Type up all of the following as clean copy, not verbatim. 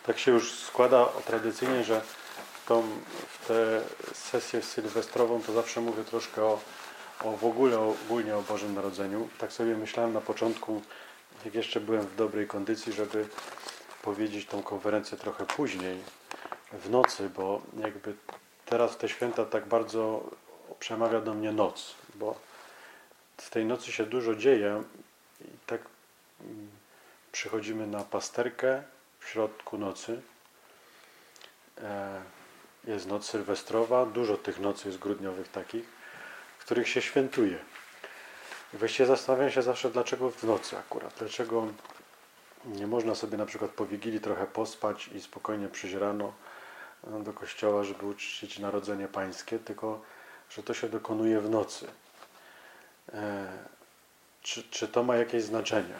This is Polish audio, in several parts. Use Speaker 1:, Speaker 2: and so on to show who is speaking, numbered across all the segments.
Speaker 1: Tak się już składa tradycyjnie, że w tę sesję sylwestrową to zawsze mówię troszkę w ogóle, ogólnie o Bożym Narodzeniu. Tak sobie myślałem na początku, jak jeszcze byłem w dobrej kondycji, żeby powiedzieć tą konferencję trochę później, w nocy, bo jakby teraz te święta tak bardzo przemawia do mnie noc, bo w tej nocy się dużo dzieje i tak przychodzimy na pasterkę w środku nocy. Jest noc sylwestrowa, dużo tych nocy jest grudniowych takich, w których się świętuje. I właściwie zastanawiam się zawsze, dlaczego w nocy akurat, dlaczego nie można sobie na przykład po Wigilii trochę pospać i spokojnie przyjść rano do kościoła, żeby uczcić Narodzenie Pańskie, tylko że to się dokonuje w nocy. Czy to ma jakieś znaczenie?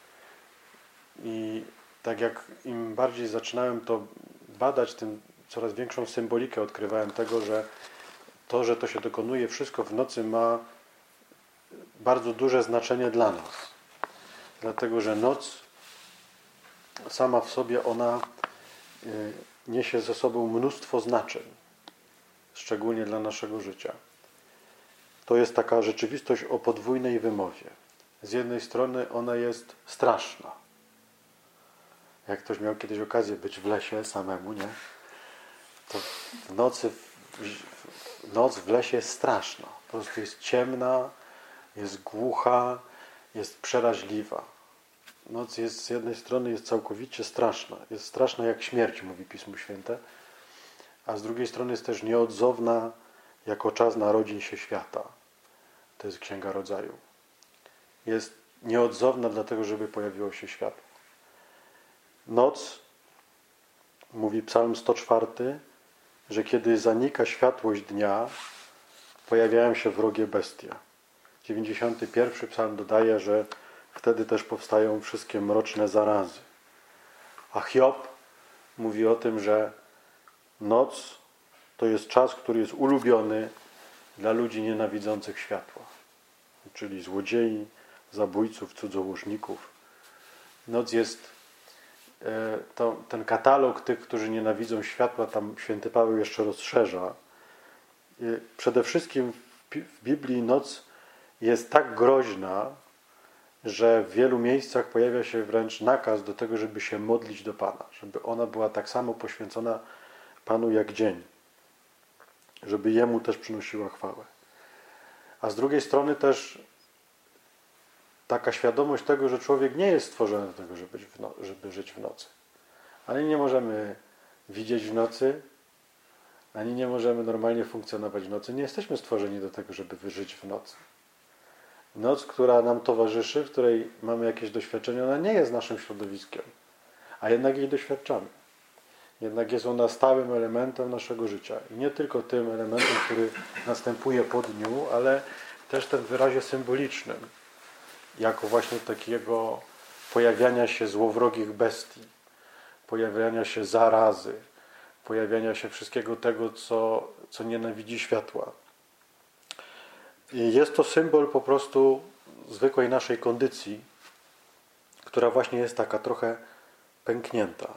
Speaker 1: I tak jak im bardziej zaczynałem to badać, tym coraz większą symbolikę odkrywałem tego, że to się dokonuje wszystko w nocy, ma bardzo duże znaczenie dla nas. Dlatego, że noc sama w sobie ona niesie ze sobą mnóstwo znaczeń, szczególnie dla naszego życia. To jest taka rzeczywistość o podwójnej wymowie. Z jednej strony ona jest straszna. Jak ktoś miał kiedyś okazję być w lesie samemu, nie? To noc w lesie jest straszna. Po prostu jest ciemna, jest głucha, jest przeraźliwa. Noc jest z jednej strony jest całkowicie straszna. Jest straszna jak śmierć, mówi Pismo Święte. A z drugiej strony jest też nieodzowna jako czas narodzin się świata. To jest Księga Rodzaju. Jest nieodzowna dlatego, żeby pojawiło się światło. Noc, mówi Psalm 104, że kiedy zanika światłość dnia, pojawiają się wrogie bestie. 91 psalm dodaje, że wtedy też powstają wszystkie mroczne zarazy. A Hiob mówi o tym, że noc to jest czas, który jest ulubiony dla ludzi nienawidzących światła. Czyli złodziei, zabójców, cudzołożników. Noc jest ten katalog tych, którzy nienawidzą światła, tam święty Paweł jeszcze rozszerza. Przede wszystkim w Biblii noc jest tak groźna, że w wielu miejscach pojawia się wręcz nakaz do tego, żeby się modlić do Pana. Żeby ona była tak samo poświęcona Panu jak dzień. Żeby Jemu też przynosiła chwałę. A z drugiej strony też taka świadomość tego, że człowiek nie jest stworzony do tego, żeby żyć w nocy. Ani nie możemy widzieć w nocy, ani nie możemy normalnie funkcjonować w nocy. Nie jesteśmy stworzeni do tego, żeby żyć w nocy. Noc, która nam towarzyszy, w której mamy jakieś doświadczenie, ona nie jest naszym środowiskiem, a jednak jej doświadczamy. Jednak jest ona stałym elementem naszego życia. I nie tylko tym elementem, który następuje po dniu, ale też tym wyrazie symbolicznym, jako właśnie takiego pojawiania się złowrogich bestii, pojawiania się zarazy, pojawiania się wszystkiego tego, co nienawidzi światła. I jest to symbol po prostu zwykłej naszej kondycji, która właśnie jest taka trochę pęknięta.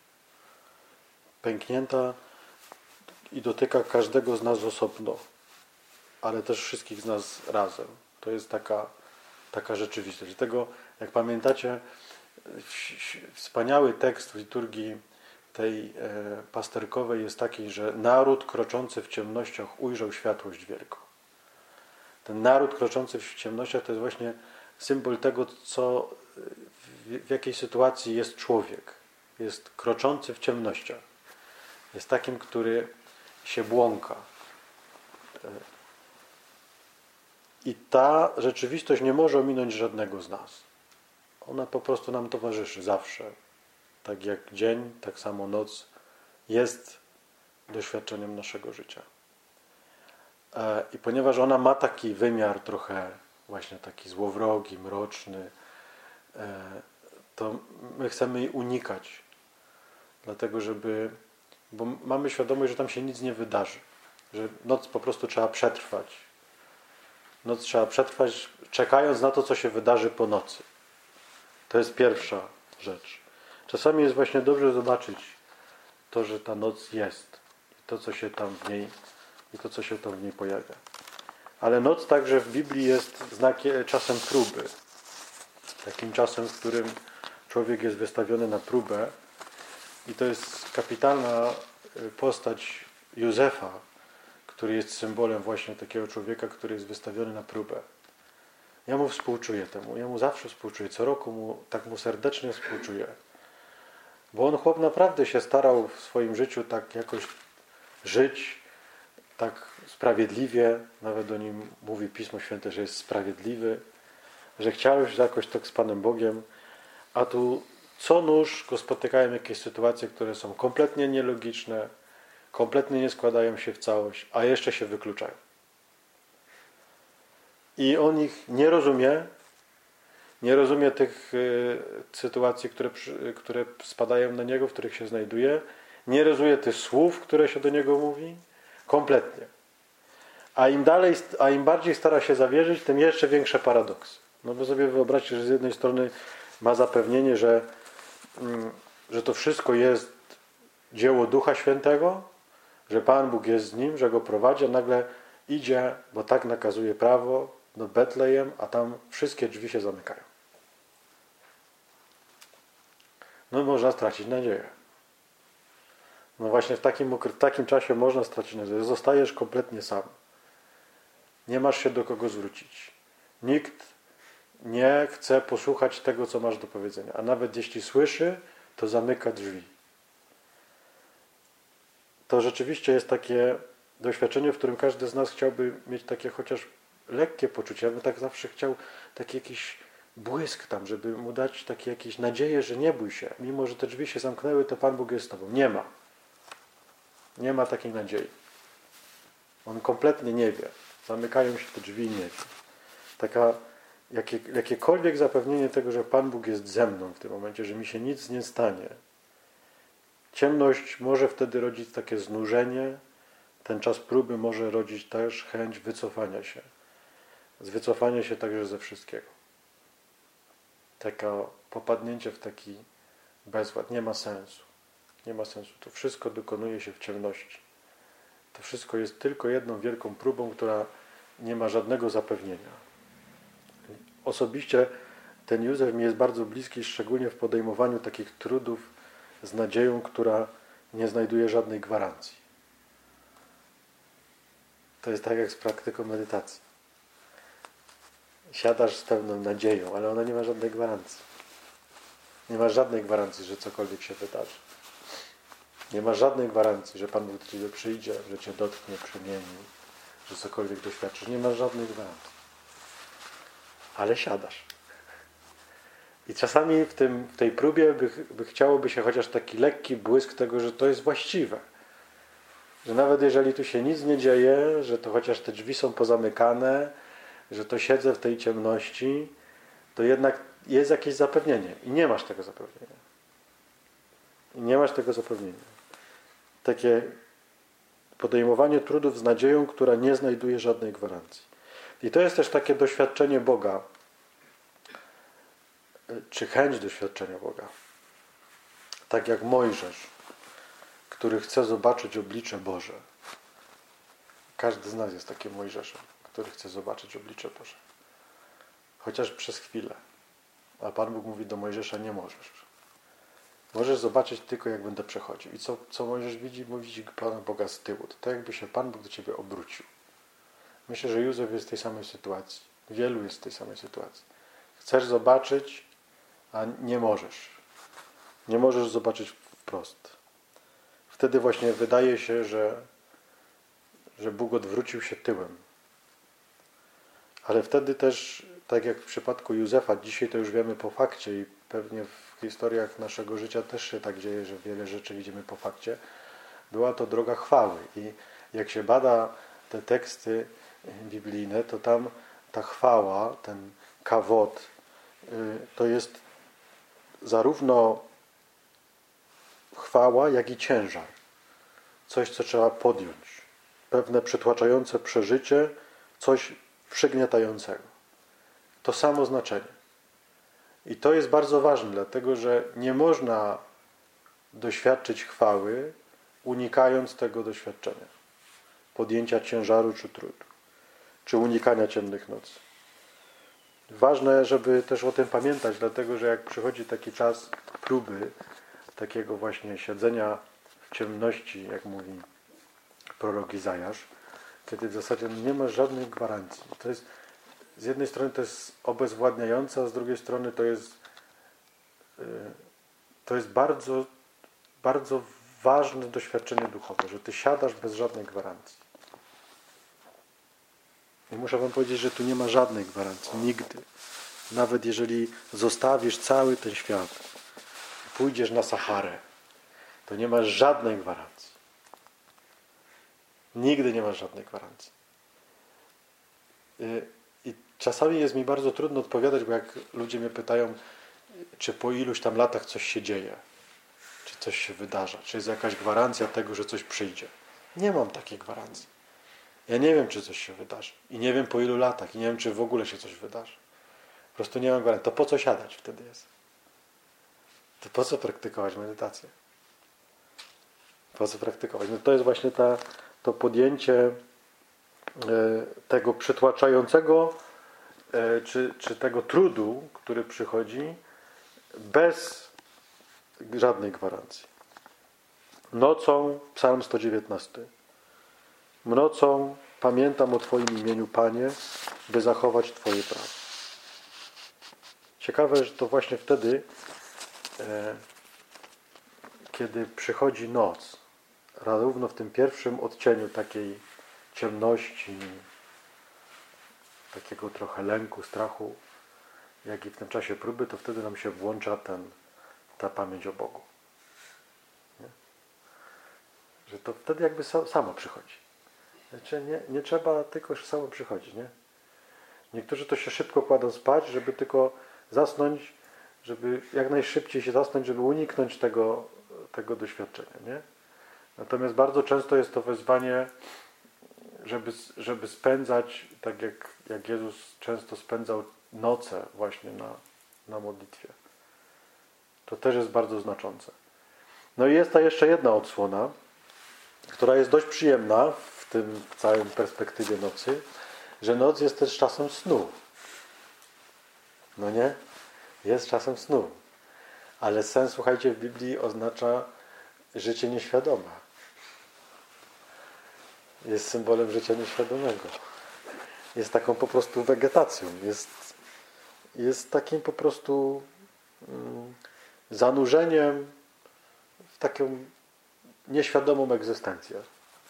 Speaker 1: Pęknięta i dotyka każdego z nas osobno, ale też wszystkich z nas razem. To jest taka rzeczywistość. Dlatego, jak pamiętacie, wspaniały tekst w liturgii tej pasterkowej jest taki, że naród kroczący w ciemnościach ujrzał światłość wielką. Ten naród kroczący w ciemnościach to jest właśnie symbol tego, w jakiej sytuacji jest człowiek. Jest kroczący w ciemnościach. Jest takim, który się błąka. I ta rzeczywistość nie może ominąć żadnego z nas. Ona po prostu nam towarzyszy zawsze. Tak jak dzień, tak samo noc jest doświadczeniem naszego życia. I ponieważ ona ma taki wymiar trochę właśnie taki złowrogi, mroczny, to my chcemy jej unikać. Dlatego, bo mamy świadomość, że tam się nic nie wydarzy. Że noc po prostu trzeba przetrwać. Noc trzeba przetrwać, czekając na to, co się wydarzy po nocy. To jest pierwsza rzecz. Czasami jest właśnie dobrze zobaczyć to, że ta noc jest i to, co się tam w niej pojawia. Ale noc także w Biblii jest czasem próby. Takim czasem, w którym człowiek jest wystawiony na próbę. I to jest kapitalna postać Józefa, który jest symbolem właśnie takiego człowieka, który jest wystawiony na próbę. Ja mu współczuję temu. Ja mu zawsze współczuję. Co roku tak mu serdecznie współczuję. Bo on, chłop, naprawdę się starał w swoim życiu tak jakoś żyć, tak sprawiedliwie. Nawet o nim mówi Pismo Święte, że jest sprawiedliwy, że chciał już jakoś tak z Panem Bogiem, a tu co nóż go spotykają jakieś sytuacje, które są kompletnie nielogiczne, kompletnie nie składają się w całość, a jeszcze się wykluczają. I on ich nie rozumie tych sytuacji, które spadają na niego, w których się znajduje, nie rozumie tych słów, które się do niego mówi, kompletnie. A im bardziej stara się zawierzyć, tym jeszcze większe paradoksy. No bo sobie wyobraźcie, że z jednej strony ma zapewnienie, że to wszystko jest dzieło Ducha Świętego, że Pan Bóg jest z nim, że go prowadzi, a nagle idzie, bo tak nakazuje prawo, do Betlejem, a tam wszystkie drzwi się zamykają. No można stracić nadzieję. No właśnie w takim czasie można stracić nadzieję. Zostajesz kompletnie sam. Nie masz się do kogo zwrócić. Nikt nie chce posłuchać tego, co masz do powiedzenia. A nawet jeśli słyszy, to zamyka drzwi. To rzeczywiście jest takie doświadczenie, w którym każdy z nas chciałby mieć takie chociaż lekkie poczucie. Ja bym tak zawsze chciał taki jakiś błysk tam, żeby mu dać takie jakieś nadzieję, że nie bój się. Mimo, że te drzwi się zamknęły, to Pan Bóg jest z tobą. Nie ma. Nie ma takiej nadziei. On kompletnie nie wie. Zamykają się te drzwi i nie wie. Jakiekolwiek zapewnienie tego, że Pan Bóg jest ze mną w tym momencie, że mi się nic nie stanie. Ciemność może wtedy rodzić takie znużenie. Ten czas próby może rodzić też chęć wycofania się. Wycofania się także ze wszystkiego. Takie popadnięcie w taki bezład. Nie ma sensu. Nie ma sensu. To wszystko dokonuje się w ciemności. To wszystko jest tylko jedną wielką próbą, która nie ma żadnego zapewnienia. Osobiście ten Józef mi jest bardzo bliski, szczególnie w podejmowaniu takich trudów z nadzieją, która nie znajduje żadnej gwarancji. To jest tak jak z praktyką medytacji. Siadasz z pełną nadzieją, ale ona nie ma żadnej gwarancji. Nie ma żadnej gwarancji, że cokolwiek się wydarzy. Nie ma żadnej gwarancji, że Pan Bóg do ciebie przyjdzie, że cię dotknie, przemieni, że cokolwiek doświadczysz. Nie ma żadnej gwarancji. Ale siadasz. I czasami w tej próbie chciałoby się chociaż taki lekki błysk tego, że to jest właściwe. Że nawet jeżeli tu się nic nie dzieje, że to chociaż te drzwi są pozamykane, że to siedzę w tej ciemności, to jednak jest jakieś zapewnienie. I nie masz tego zapewnienia. I nie masz tego zapewnienia. Takie podejmowanie trudów z nadzieją, która nie znajduje żadnej gwarancji. I to jest też takie doświadczenie Boga, czy chęć doświadczenia Boga. Tak jak Mojżesz, który chce zobaczyć oblicze Boże. Każdy z nas jest takim Mojżeszem, który chce zobaczyć oblicze Boże. Chociaż przez chwilę. A Pan Bóg mówi do Mojżesza, nie możesz. Możesz zobaczyć tylko, jak będę przechodził. I co Mojżesz widzi? Bo widzi Pana Boga z tyłu. To tak, jakby się Pan Bóg do ciebie obrócił. Myślę, że Józef jest w tej samej sytuacji. Wielu jest w tej samej sytuacji. Chcesz zobaczyć, a nie możesz. Nie możesz zobaczyć wprost. Wtedy właśnie wydaje się, że Bóg odwrócił się tyłem. Ale wtedy też, tak jak w przypadku Józefa, dzisiaj to już wiemy po fakcie i pewnie w historiach naszego życia też się tak dzieje, że wiele rzeczy widzimy po fakcie, była to droga chwały. I jak się bada te teksty biblijne, to tam ta chwała, ten kawod, to jest zarówno chwała, jak i ciężar. Coś, co trzeba podjąć. Pewne przytłaczające przeżycie, coś przygniatającego. To samo znaczenie. I to jest bardzo ważne, dlatego że nie można doświadczyć chwały, unikając tego doświadczenia. Podjęcia ciężaru czy trudu, czy unikania ciemnych nocy. Ważne, żeby też o tym pamiętać, dlatego że jak przychodzi taki czas próby, takiego właśnie siedzenia w ciemności, jak mówi prorok Izajasz, kiedy w zasadzie nie ma żadnej gwarancji. To jest, z jednej strony to jest obezwładniające, a z drugiej strony to jest bardzo, bardzo ważne doświadczenie duchowe, że ty siadasz bez żadnej gwarancji. I muszę wam powiedzieć, że tu nie ma żadnej gwarancji, nigdy. Nawet jeżeli zostawisz cały ten świat, pójdziesz na Saharę, to nie masz żadnej gwarancji. Nigdy nie masz żadnej gwarancji. I czasami jest mi bardzo trudno odpowiadać, bo jak ludzie mnie pytają, czy po iluś tam latach coś się dzieje, czy coś się wydarza, czy jest jakaś gwarancja tego, że coś przyjdzie. Nie mam takiej gwarancji. Ja nie wiem, czy coś się wydarzy. I nie wiem po ilu latach. I nie wiem, czy w ogóle się coś wydarzy. Po prostu nie mam gwarancji. To po co siadać wtedy jest? To po co praktykować medytację? Po co praktykować? No to jest właśnie to podjęcie tego przytłaczającego czy tego trudu, który przychodzi bez żadnej gwarancji. Nocą, Psalm 119. Nocą pamiętam o Twoim imieniu, Panie, by zachować Twoje prawo. Ciekawe, że to właśnie wtedy, kiedy przychodzi noc, równo w tym pierwszym odcieniu takiej ciemności, takiego trochę lęku, strachu, jak i w tym czasie próby, to wtedy nam się włącza ta pamięć o Bogu. Nie? Że to wtedy jakby samo przychodzi. Znaczy nie trzeba, tylko samo przychodzi. Nie? Niektórzy to się szybko kładą spać, żeby tylko zasnąć, żeby jak najszybciej się zasnąć, żeby uniknąć tego doświadczenia. Nie? Natomiast bardzo często jest to wezwanie, żeby spędzać, tak jak Jezus często spędzał noce właśnie na modlitwie. To też jest bardzo znaczące. No i jest ta jeszcze jedna odsłona, która jest dość przyjemna w tym całym perspektywie nocy, że noc jest też czasem snu. No nie? Jest czasem snu. Ale sen, słuchajcie, w Biblii oznacza życie nieświadome. Jest symbolem życia nieświadomego. Jest taką po prostu wegetacją. Jest takim po prostu zanurzeniem w taką nieświadomą egzystencję.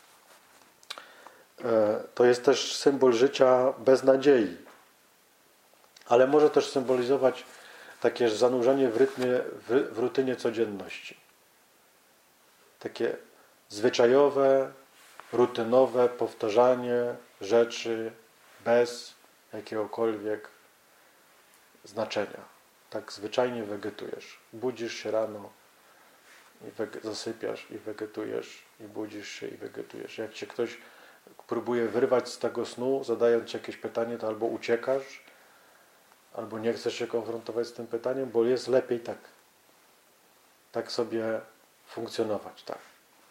Speaker 1: To jest też symbol życia bez nadziei. Ale może też symbolizować takie zanurzenie w rutynie codzienności. Takie zwyczajowe, rutynowe powtarzanie rzeczy bez jakiegokolwiek znaczenia. Tak zwyczajnie wegetujesz. Budzisz się rano i zasypiasz i wegetujesz i budzisz się i wegetujesz. Jak cię ktoś próbuje wyrwać z tego snu, zadając ci jakieś pytanie, to albo uciekasz, albo nie chcesz się konfrontować z tym pytaniem, bo jest lepiej tak sobie funkcjonować. Tak.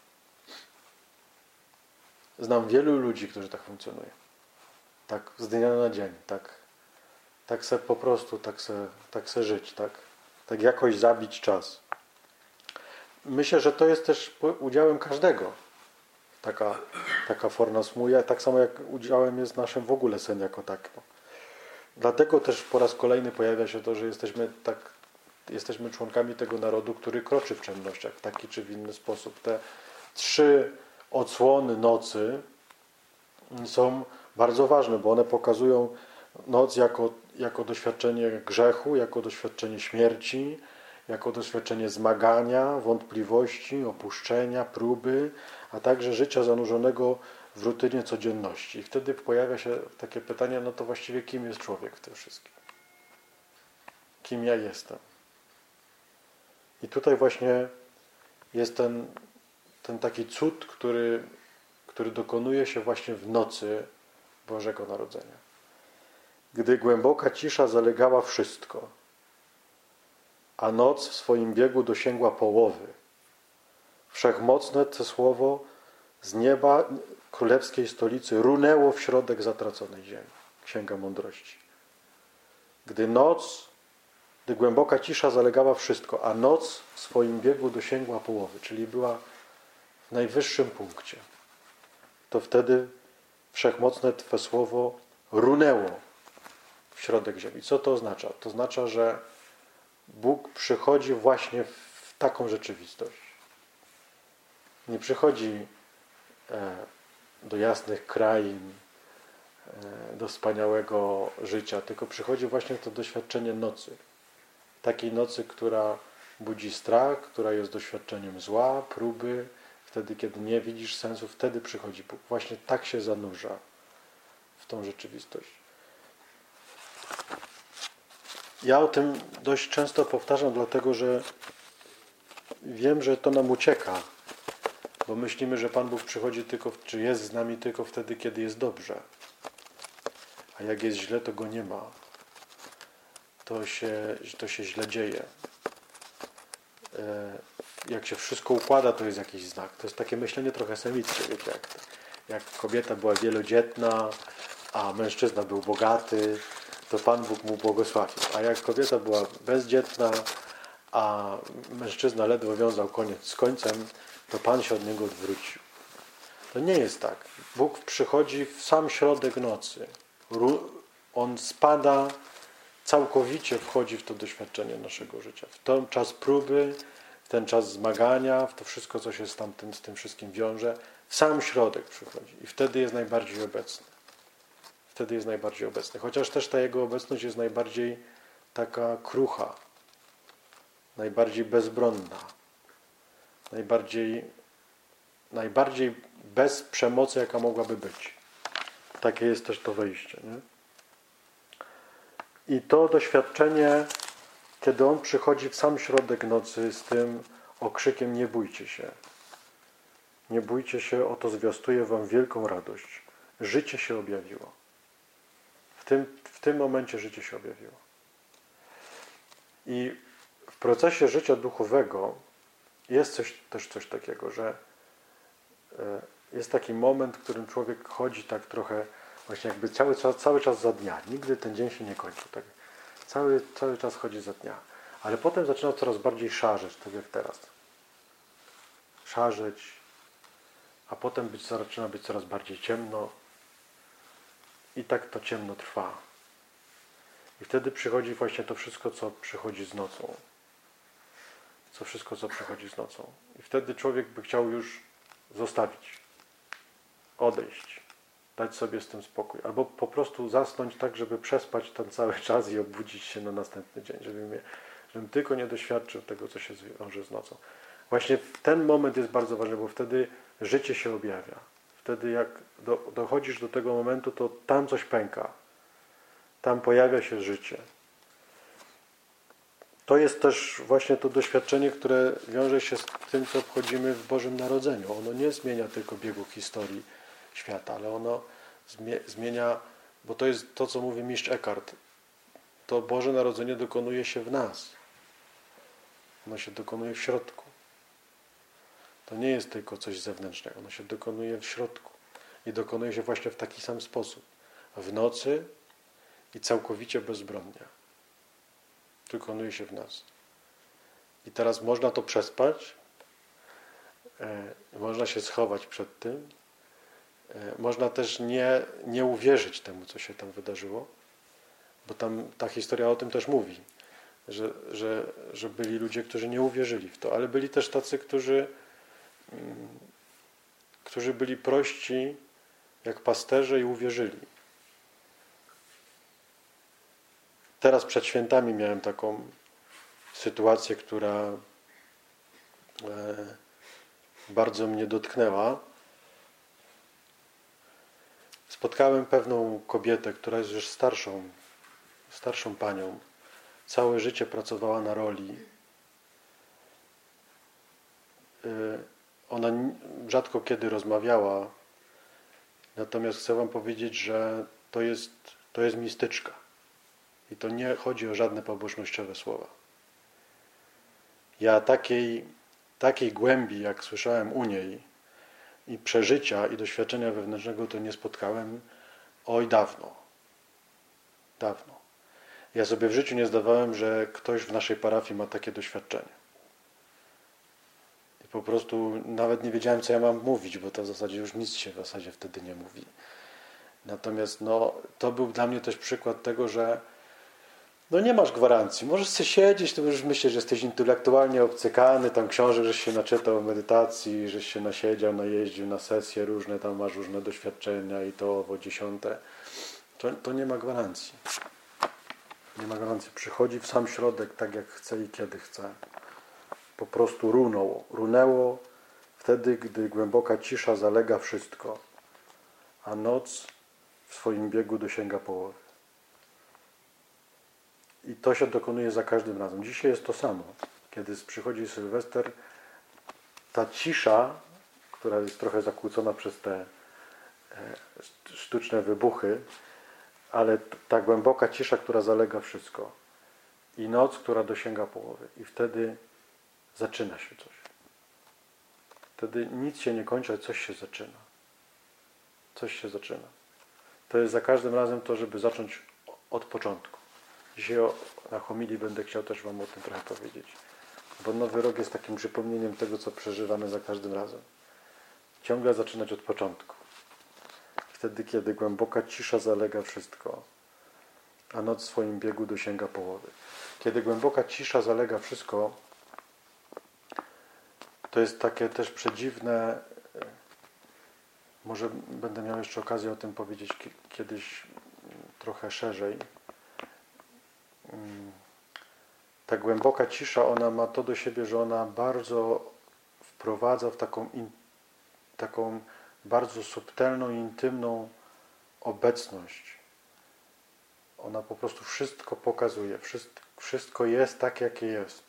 Speaker 1: Znam wielu ludzi, którzy tak funkcjonują. Tak z dnia na dzień. Tak se po prostu, tak se żyć. Tak jakoś zabić czas. Myślę, że to jest też udziałem każdego. Taka forma snu, tak samo jak udziałem jest naszym w ogóle sen jako tak. Dlatego też po raz kolejny pojawia się to, że jesteśmy członkami tego narodu, który kroczy w ciemnościach w taki czy w inny sposób. Te 3 odsłony nocy są bardzo ważne, bo one pokazują noc jako doświadczenie grzechu, jako doświadczenie śmierci, jako doświadczenie zmagania, wątpliwości, opuszczenia, próby, a także życia zanurzonego w rutynie codzienności. I wtedy pojawia się takie pytanie, no to właściwie kim jest człowiek w tym wszystkim? Kim ja jestem? I tutaj właśnie jest ten taki cud, który dokonuje się właśnie w nocy Bożego Narodzenia. Gdy głęboka cisza zalegała wszystko, a noc w swoim biegu dosięgła połowy, Wszechmocne to słowo z nieba królewskiej stolicy runęło w środek zatraconej ziemi. Księga Mądrości. Gdy głęboka cisza zalegała wszystko, a noc w swoim biegu dosięgła połowy, czyli była w najwyższym punkcie, to wtedy wszechmocne Twe słowo runęło w środek ziemi. Co to oznacza? To oznacza, że Bóg przychodzi właśnie w taką rzeczywistość. Nie przychodzi do jasnych krain, do wspaniałego życia, tylko przychodzi właśnie to doświadczenie nocy. Takiej nocy, która budzi strach, która jest doświadczeniem zła, próby. Wtedy, kiedy nie widzisz sensu, wtedy przychodzi Bóg. Właśnie tak się zanurza w tą rzeczywistość. Ja o tym dość często powtarzam, dlatego że wiem, że to nam ucieka, bo myślimy, że Pan Bóg przychodzi tylko, czy jest z nami tylko wtedy, kiedy jest dobrze. A jak jest źle, to Go nie ma. To się źle dzieje. Jak się wszystko układa, to jest jakiś znak. To jest takie myślenie trochę semickie, wiecie, jak kobieta była wielodzietna, a mężczyzna był bogaty, to Pan Bóg mu błogosławił. A jak kobieta była bezdzietna, a mężczyzna ledwo wiązał koniec z końcem, to Pan się od niego odwrócił. To nie jest tak. Bóg przychodzi w sam środek nocy. On spada, całkowicie wchodzi w to doświadczenie naszego życia. W ten czas próby, w ten czas zmagania, w to wszystko, co się z tym wszystkim wiąże. W sam środek przychodzi. I wtedy jest najbardziej obecny. Wtedy jest najbardziej obecny. Chociaż też ta Jego obecność jest najbardziej taka krucha. Najbardziej bezbronna. Najbardziej bez przemocy, jaka mogłaby być. Takie jest też to wejście. Nie? I to doświadczenie, kiedy On przychodzi w sam środek nocy z tym okrzykiem: nie bójcie się. Nie bójcie się, oto zwiastuję wam wielką radość. Życie się objawiło. W tym momencie życie się objawiło. I w procesie życia duchowego jest też coś takiego, że jest taki moment, w którym człowiek chodzi tak trochę właśnie jakby cały czas za dnia. Nigdy ten dzień się nie kończy. Tak? Cały czas chodzi za dnia. Ale potem zaczyna coraz bardziej szarzeć, tak jak teraz. Szarzeć, a potem zaczyna być coraz bardziej ciemno. I tak to ciemno trwa. I wtedy przychodzi właśnie to wszystko, co przychodzi z nocą. I wtedy człowiek by chciał już zostawić. Odejść. Dać sobie z tym spokój. Albo po prostu zasnąć tak, żeby przespać ten cały czas i obudzić się na następny dzień. Żebym tylko nie doświadczył tego, co się wiąże z nocą. Właśnie ten moment jest bardzo ważny, bo wtedy życie się objawia. Wtedy jak dochodzisz do tego momentu, to tam coś pęka. Tam pojawia się życie. To jest też właśnie to doświadczenie, które wiąże się z tym, co obchodzimy w Bożym Narodzeniu. Ono nie zmienia tylko biegu historii świata, ale ono zmienia, bo to jest to, co mówi mistrz Eckhart. To Boże Narodzenie dokonuje się w nas. Ono się dokonuje w środku. To nie jest tylko coś zewnętrznego. Ono się dokonuje w środku. I dokonuje się właśnie w taki sam sposób. W nocy i całkowicie bezbronnie. Dokonuje się w nas. I teraz można to przespać. Można się schować przed tym. Można też nie uwierzyć temu, co się tam wydarzyło. Bo tam ta historia o tym też mówi. Że byli ludzie, którzy nie uwierzyli w to. Ale byli też tacy, którzy byli prości jak pasterze i uwierzyli. Teraz przed świętami miałem taką sytuację, która bardzo mnie dotknęła. Spotkałem pewną kobietę, która jest już starszą panią. Całe życie pracowała na roli. Ona rzadko kiedy rozmawiała, natomiast chcę wam powiedzieć, że to jest mistyczka. I to nie chodzi o żadne pobożnościowe słowa. Ja takiej takiej głębi, jak słyszałem u niej, i przeżycia, i doświadczenia wewnętrznego, to nie spotkałem dawno. Dawno. Ja sobie w życiu nie zdawałem, że ktoś w naszej parafii ma takie doświadczenie. I po prostu nawet nie wiedziałem, co ja mam mówić, bo to w zasadzie już nic się w zasadzie wtedy nie mówi. Natomiast to był dla mnie też przykład tego, że nie masz gwarancji. Możesz sobie siedzieć, to możesz myśleć, że jesteś intelektualnie obcykany, tam książek, żeś się naczytał o medytacji, żeś się nasiedział, najeździł na sesje różne, tam masz różne doświadczenia i to owo 10. To nie ma gwarancji. Nie ma gwarancji. Przychodzi w sam środek, tak jak chce i kiedy chce. Po prostu runęło wtedy, gdy głęboka cisza zalega wszystko, a noc w swoim biegu dosięga połowy. I to się dokonuje za każdym razem. Dzisiaj jest to samo. Kiedy przychodzi Sylwester, ta cisza, która jest trochę zakłócona przez te sztuczne wybuchy, ale ta głęboka cisza, która zalega wszystko. I noc, która dosięga połowy. I wtedy zaczyna się coś. Wtedy nic się nie kończy, ale coś się zaczyna. Coś się zaczyna. To jest za każdym razem to, żeby zacząć od początku. Dzisiaj na homilii będę chciał też wam o tym trochę powiedzieć. Bo Nowy Rok jest takim przypomnieniem tego, co przeżywamy za każdym razem. Ciągle zaczynać od początku. Wtedy, kiedy głęboka cisza zalega wszystko, a noc w swoim biegu dosięga połowy. Kiedy głęboka cisza zalega wszystko, to jest takie też przedziwne, może będę miał jeszcze okazję o tym powiedzieć kiedyś trochę szerzej. Ta głęboka cisza, ona ma to do siebie, że ona bardzo wprowadza w taką bardzo subtelną, intymną obecność. Ona po prostu wszystko pokazuje. Wszystko jest tak, jakie jest.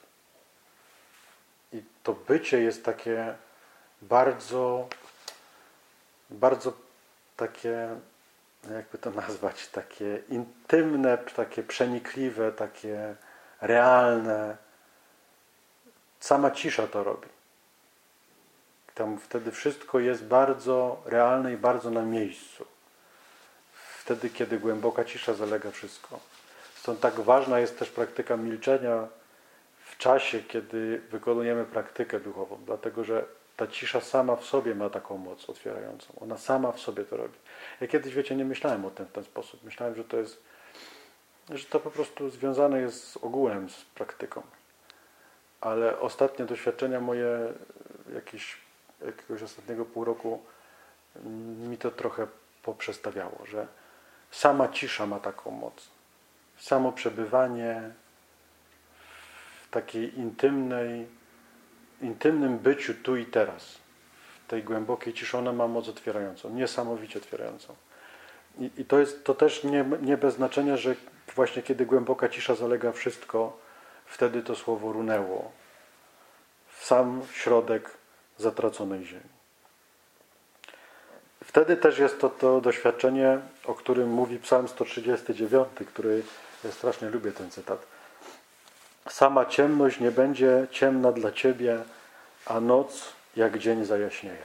Speaker 1: I to bycie jest takie bardzo, bardzo takie, jakby to nazwać, takie intymne, takie przenikliwe, takie realne. Sama cisza to robi. Tam wtedy wszystko jest bardzo realne i bardzo na miejscu. Wtedy, kiedy głęboka cisza zalega wszystko. Stąd tak ważna jest też praktyka milczenia w czasie, kiedy wykonujemy praktykę duchową. Dlatego, że ta cisza sama w sobie ma taką moc otwierającą. Ona sama w sobie to robi. Ja kiedyś, wiecie, nie myślałem o tym w ten sposób. Myślałem, że to po prostu związane jest z ogółem, z praktyką. Ale ostatnie doświadczenia moje, jakiegoś ostatniego pół roku, mi to trochę poprzestawiało, że sama cisza ma taką moc. Samo przebywanie w takiej intymnym byciu tu i teraz. W tej głębokiej ciszy ona ma moc otwierającą, niesamowicie otwierającą. I to też nie bez znaczenia, że właśnie kiedy głęboka cisza zalega wszystko, wtedy to słowo runęło w sam środek zatraconej ziemi. Wtedy też jest to doświadczenie, o którym mówi Psalm 139, który ja strasznie lubię ten cytat. Sama ciemność nie będzie ciemna dla Ciebie, a noc jak dzień zajaśnieje.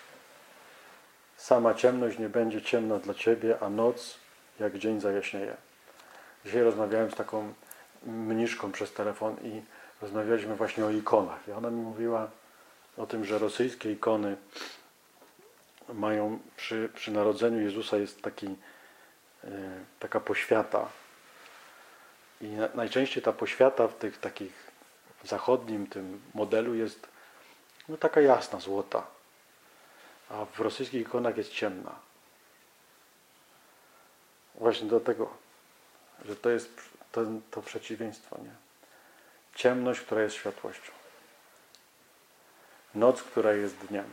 Speaker 1: Sama ciemność nie będzie ciemna dla Ciebie, a noc jak dzień zajaśnieje. Dzisiaj rozmawiałem z taką mniszką przez telefon i rozmawialiśmy właśnie o ikonach. I ona mi mówiła o tym, że rosyjskie ikony mają przy narodzeniu Jezusa jest taka poświata. I najczęściej ta poświata w tych takich zachodnim tym modelu jest taka jasna, złota. A w rosyjskich ikonach jest ciemna. Właśnie dlatego, że to jest to przeciwieństwo, nie? Ciemność, która jest światłością. Noc, która jest dniem.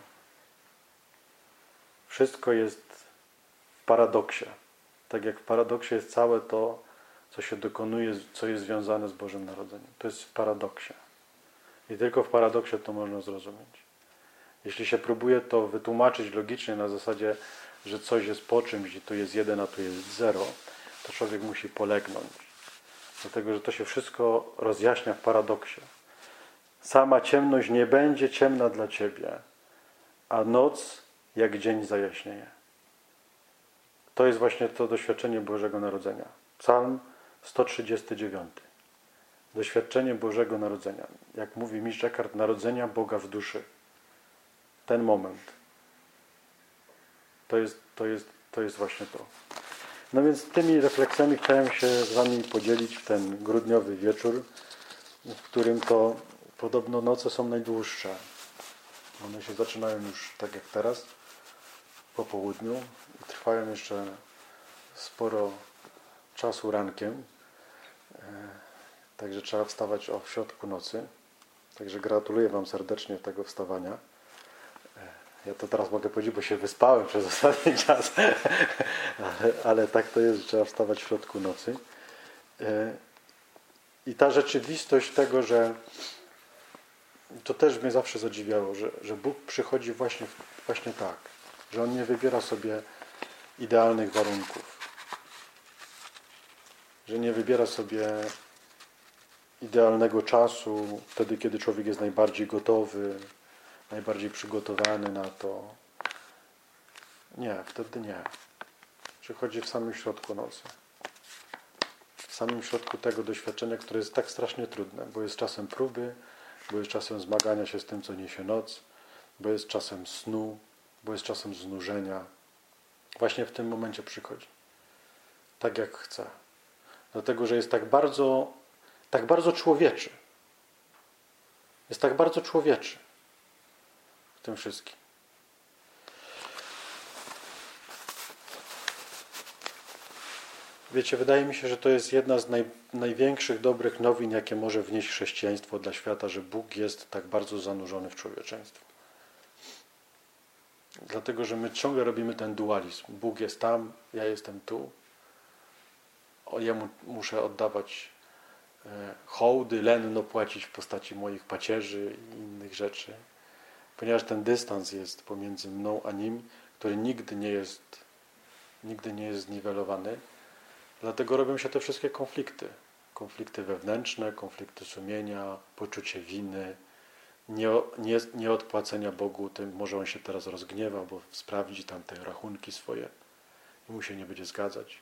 Speaker 1: Wszystko jest w paradoksie. Tak jak w paradoksie jest całe to, co się dokonuje, co jest związane z Bożym Narodzeniem. To jest w paradoksie. I tylko w paradoksie to można zrozumieć. Jeśli się próbuje to wytłumaczyć logicznie na zasadzie, że coś jest po czymś i tu jest 1, a tu jest 0, to człowiek musi polegnąć. Dlatego, że to się wszystko rozjaśnia w paradoksie. Sama ciemność nie będzie ciemna dla ciebie, a noc jak dzień zajaśnieje. To jest właśnie to doświadczenie Bożego Narodzenia. Psalm 139. Doświadczenie Bożego Narodzenia. Jak mówi mistrz Eckhart, narodzenia Boga w duszy. Ten moment. To jest właśnie to. No więc tymi refleksjami chciałem się z wami podzielić w ten grudniowy wieczór, w którym to podobno noce są najdłuższe. One się zaczynają już tak jak teraz, po południu i trwają jeszcze sporo czasu rankiem. Także trzeba wstawać w środku nocy. Także gratuluję wam serdecznie tego wstawania. Ja to teraz mogę powiedzieć, bo się wyspałem przez ostatni czas. ale tak to jest, że trzeba wstawać w środku nocy. I ta rzeczywistość tego, że to też mnie zawsze zadziwiało, że Bóg przychodzi właśnie tak, że On nie wybiera sobie idealnych warunków, że nie wybiera sobie idealnego czasu, wtedy kiedy człowiek jest najbardziej gotowy, najbardziej przygotowany na to. Nie, wtedy nie. Przychodzi w samym środku nocy. W samym środku tego doświadczenia, które jest tak strasznie trudne, bo jest czasem próby, bo jest czasem zmagania się z tym, co niesie noc, bo jest czasem snu, bo jest czasem znużenia. Właśnie w tym momencie przychodzi. Tak jak chce. Dlatego, że jest tak bardzo człowieczy. Jest tak bardzo człowieczy w tym wszystkim. Wiecie, wydaje mi się, że to jest jedna z największych dobrych nowin, jakie może wnieść chrześcijaństwo dla świata, że Bóg jest tak bardzo zanurzony w człowieczeństwo. Dlatego, że my ciągle robimy ten dualizm. Bóg jest tam, ja jestem tu. Jemu muszę oddawać hołdy, lenno płacić w postaci moich pacierzy i innych rzeczy. Ponieważ ten dystans jest pomiędzy mną a Nim, który nigdy nie jest zniwelowany. Dlatego robią się te wszystkie konflikty. Konflikty wewnętrzne, konflikty sumienia, poczucie winy, nieodpłacenia Bogu tym, może On się teraz rozgniewa, bo sprawdzi tam te rachunki swoje i mu się nie będzie zgadzać.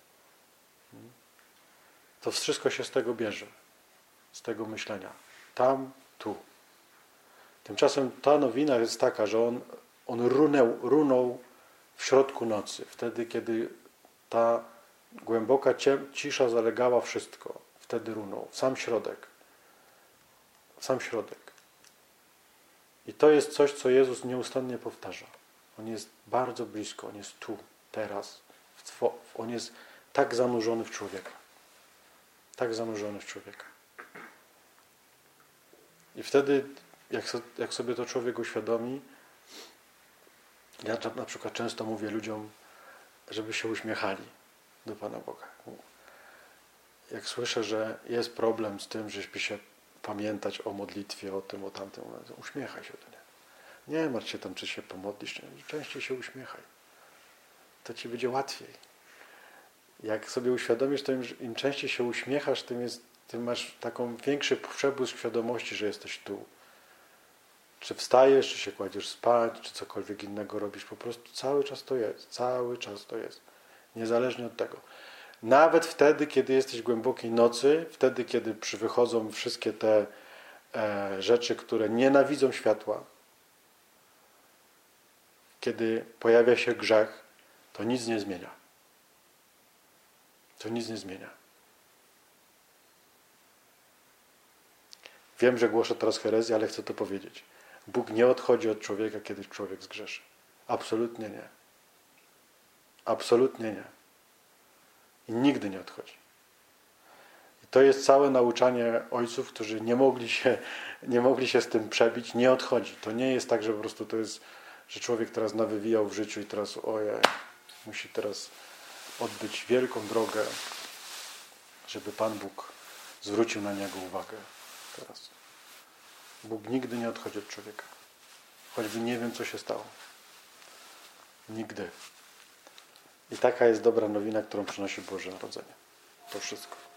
Speaker 1: To wszystko się z tego bierze. Z tego myślenia. Tam, tu. Tymczasem ta nowina jest taka, że on runął w środku nocy. Wtedy, kiedy ta głęboka cisza zalegała wszystko. Wtedy runął. W sam środek. W sam środek. I to jest coś, co Jezus nieustannie powtarza. On jest bardzo blisko. On jest tu, teraz. On jest tak zanurzony w człowieka. Tak zanurzony w człowieka. I wtedy, jak sobie to człowiek uświadomi, ja na przykład często mówię ludziom, żeby się uśmiechali do Pana Boga. Jak słyszę, że jest problem z tym, żeby się pamiętać o modlitwie, o tym, o tamtym, uśmiechaj się do niego. Nie martw się tam, czy się pomodlisz, częściej się uśmiechaj. To ci będzie łatwiej. Jak sobie uświadomisz, to im częściej się uśmiechasz, tym masz taką większy przebłysk świadomości, że jesteś tu. Czy wstajesz, czy się kładziesz spać, czy cokolwiek innego robisz, po prostu cały czas to jest. Cały czas to jest. Niezależnie od tego. Nawet wtedy, kiedy jesteś w głębokiej nocy, wtedy, kiedy wychodzą wszystkie te rzeczy, które nienawidzą światła, kiedy pojawia się grzech, to nic nie zmienia. To nic nie zmienia. Wiem, że głoszę teraz herezję, ale chcę to powiedzieć. Bóg nie odchodzi od człowieka, kiedy człowiek zgrzeszy. Absolutnie nie. Absolutnie nie. I nigdy nie odchodzi. I to jest całe nauczanie ojców, którzy nie mogli się z tym przebić. Nie odchodzi. To nie jest tak, że po prostu to jest, że człowiek teraz nawywijał w życiu i teraz musi teraz odbyć wielką drogę, żeby Pan Bóg zwrócił na niego uwagę teraz. Bóg nigdy nie odchodzi od człowieka. Choćby nie wiem, co się stało. Nigdy. I taka jest dobra nowina, którą przynosi Boże Narodzenie. To wszystko.